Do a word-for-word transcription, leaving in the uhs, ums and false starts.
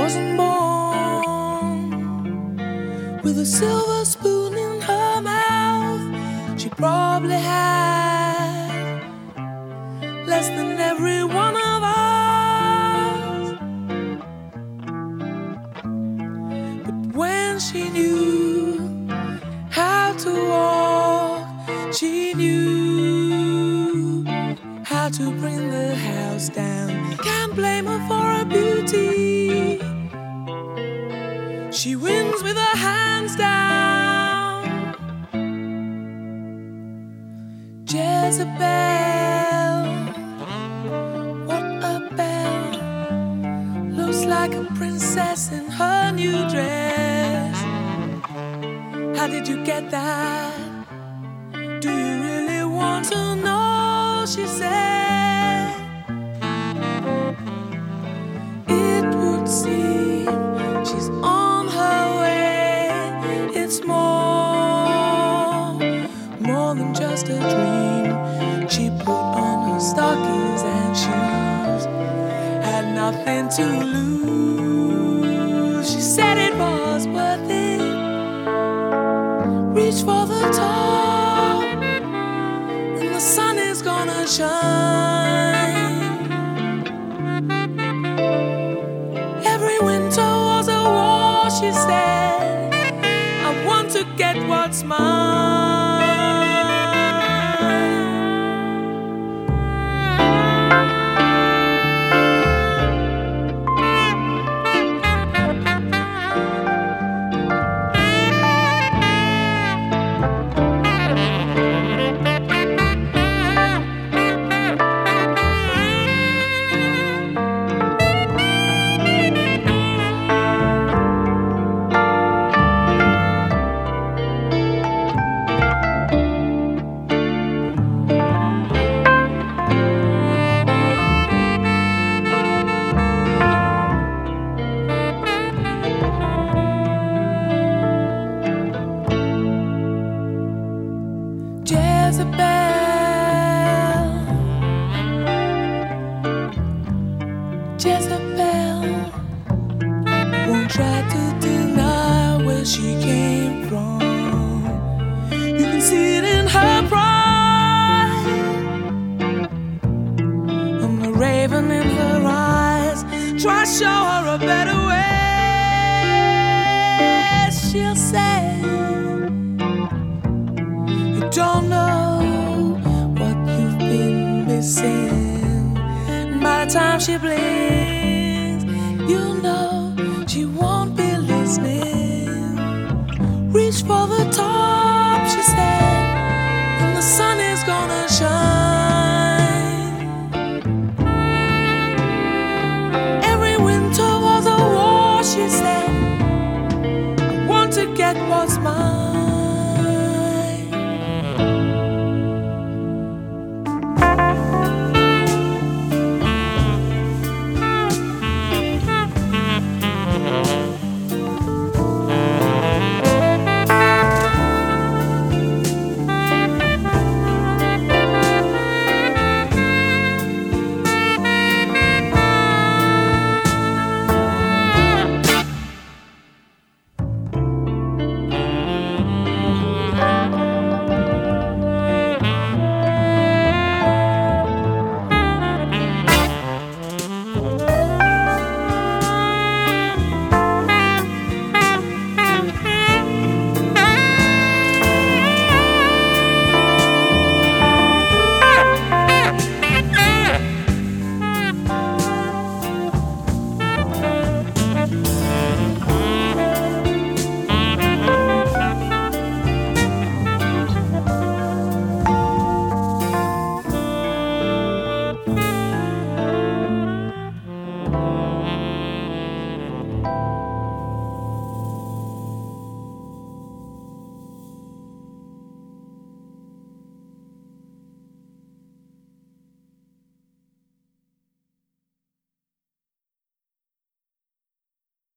wasn't born with a silver spoon in her mouth. She probably had less than every one of us. But when she knew how to walk, she knew how to bring the house down. Can't blame her for her beauty. She wins with her hands down. Jezebel, what a belle. Looks like a princess in her new dress. How did you get that? Do you really want to know? She said, it would seem she's on her way. It's more, more than just a dream. She put on her stockings and shoes, had nothing to lose. She said it was worth it. Reach for the top, and the sun is gonna shine. Every winter was a war, she said. I want to get what's mine. Jezebel, Jezebel won't try to deny where she came from. You can see it in her pride, and the raven in her eyes. Try to show her a better way. She'll say, you don't know what you've been missing. And by the time she blinks, you know she won't.